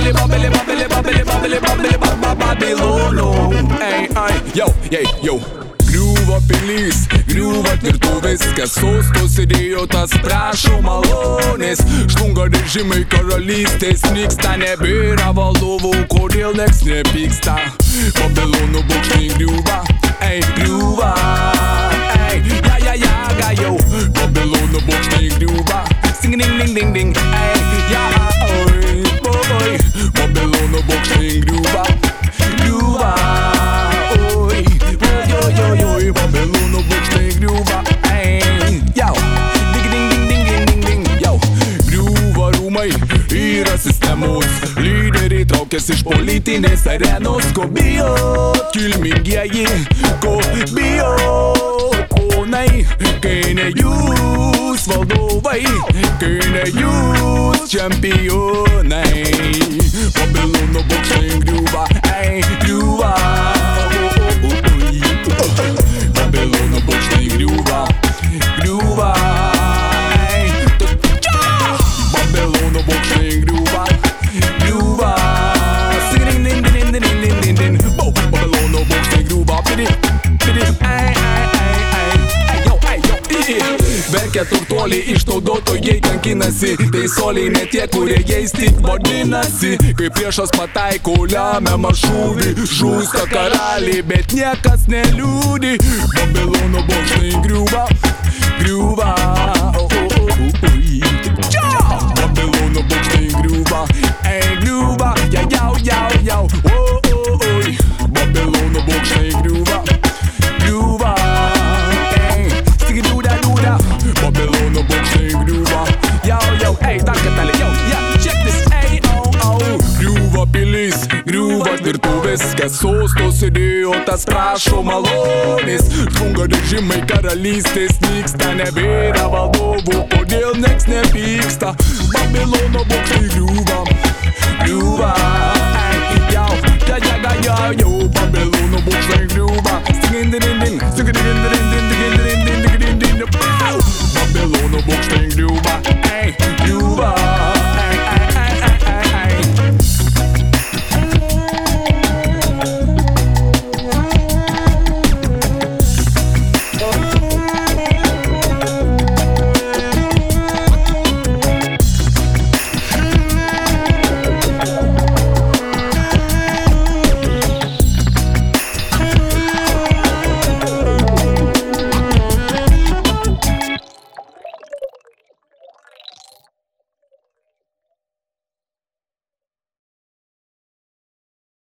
Yo. Griūva pilys, griūva tvirtovės, kas sostos idėjo tas prašo malonės. Žlunga režimai, karalystės nyksta, nebėra valdovų, kodėl nieks nepyksta. Babilono bokštai griūva, griūva, ja, yo. Babilono bokštai griūva, sing ding ding ding ding, ja, oi, Babilono bokštai griūva, griūva. Babilono bokštai griūva, jau, ding, jau. Griūva rūmai, yra sistemos, lyderiai traukiasi iš politinės arenos. Ko bijot, kilmingieji, ko bijot, ponai, kai ne jūs valdovai, kai ne jūs čempionai. Babilono bokštai griūva, griūva. Babilono bokštai griūva, griūva. Babilono bokštai griūva, griūva. Babilono bokštai griūva, verkia turtuoliai, išnaudotojai kankinasi, teisuoliai ne tie, kurie jais tik vadinasi. Kai priešas pataiko lemiamą šūvį, žūsta karaliai, bet niekas neliūdi. Babilono bokštai griūva, griūva. Babilono bokštai griūva, griūva, jau. Babilono bokštai griūva, griūva. Babilono bokštai griūva, jau, dar kartelį, check this, Griūva pilys, griūva tvirtovės, kas sostos idėjo tas prašo malonės. Žlunga režimai, karalystės nyksta, nebėra valdovų, kodėl nieks nepyksta. Babilono bokštai griūva, griūva, jau, Babilono bokštai griūva, Babilono bokštai griūva, griūva.